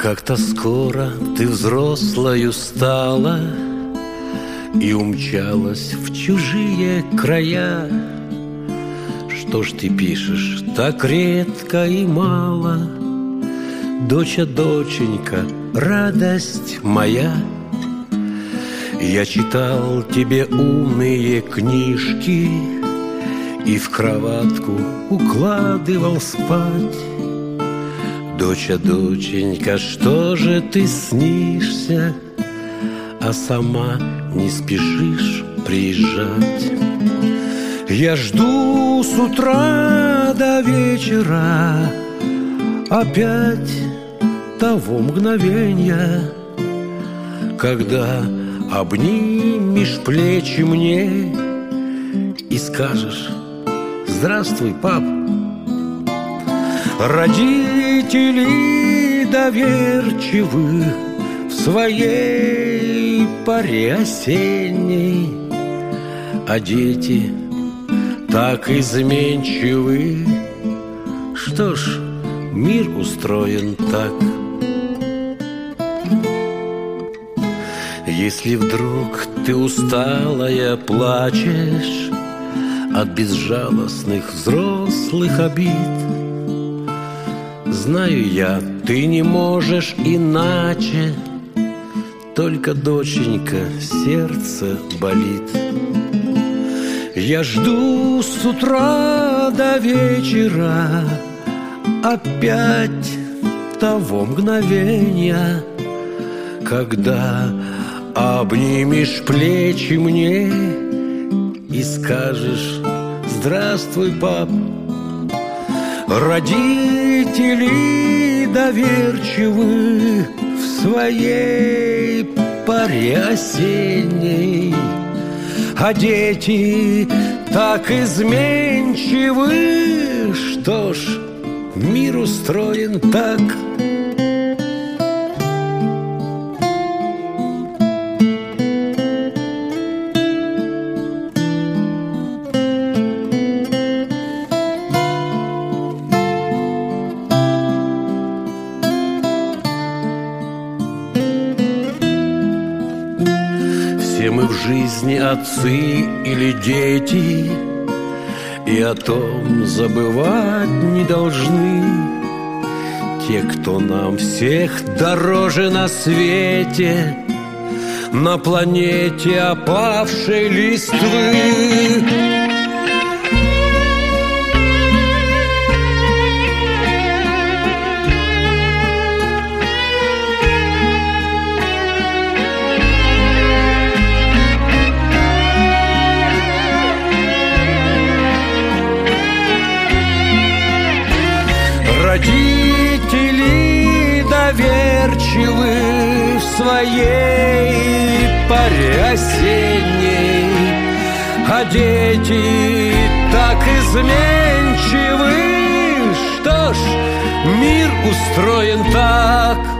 Как-то скоро ты взрослою стала и умчалась в чужие края. Что ж ты пишешь так редко и мало? Доча, доченька, радость моя. Я читал тебе умные книжки и в кроватку укладывал спать. Доча, доченька, что же ты снишься, а сама не спешишь приезжать? Я жду с утра до вечера опять того мгновенья, когда обнимешь плечи мне и скажешь: здравствуй, пап. Родители доверчивы в своей поре осенней, а дети так изменчивы. Что ж, мир устроен так. Если вдруг ты усталая плачешь от безжалостных взрослых обид, знаю я, ты не можешь иначе, только, доченька, сердце болит. Я жду с утра до вечера опять того мгновенья, когда обнимешь плечи мне и скажешь: здравствуй, пап. Родители доверчивы в своей поре осенней, а дети так изменчивы. Что ж, мир устроен так. Все мы в жизни отцы или дети, и о том забывать не должны. Те, кто нам всех дороже на свете, на планете опавшей листвы. Родители доверчивы в своей поре осенней, а дети так изменчивы. Что ж, мир устроен так.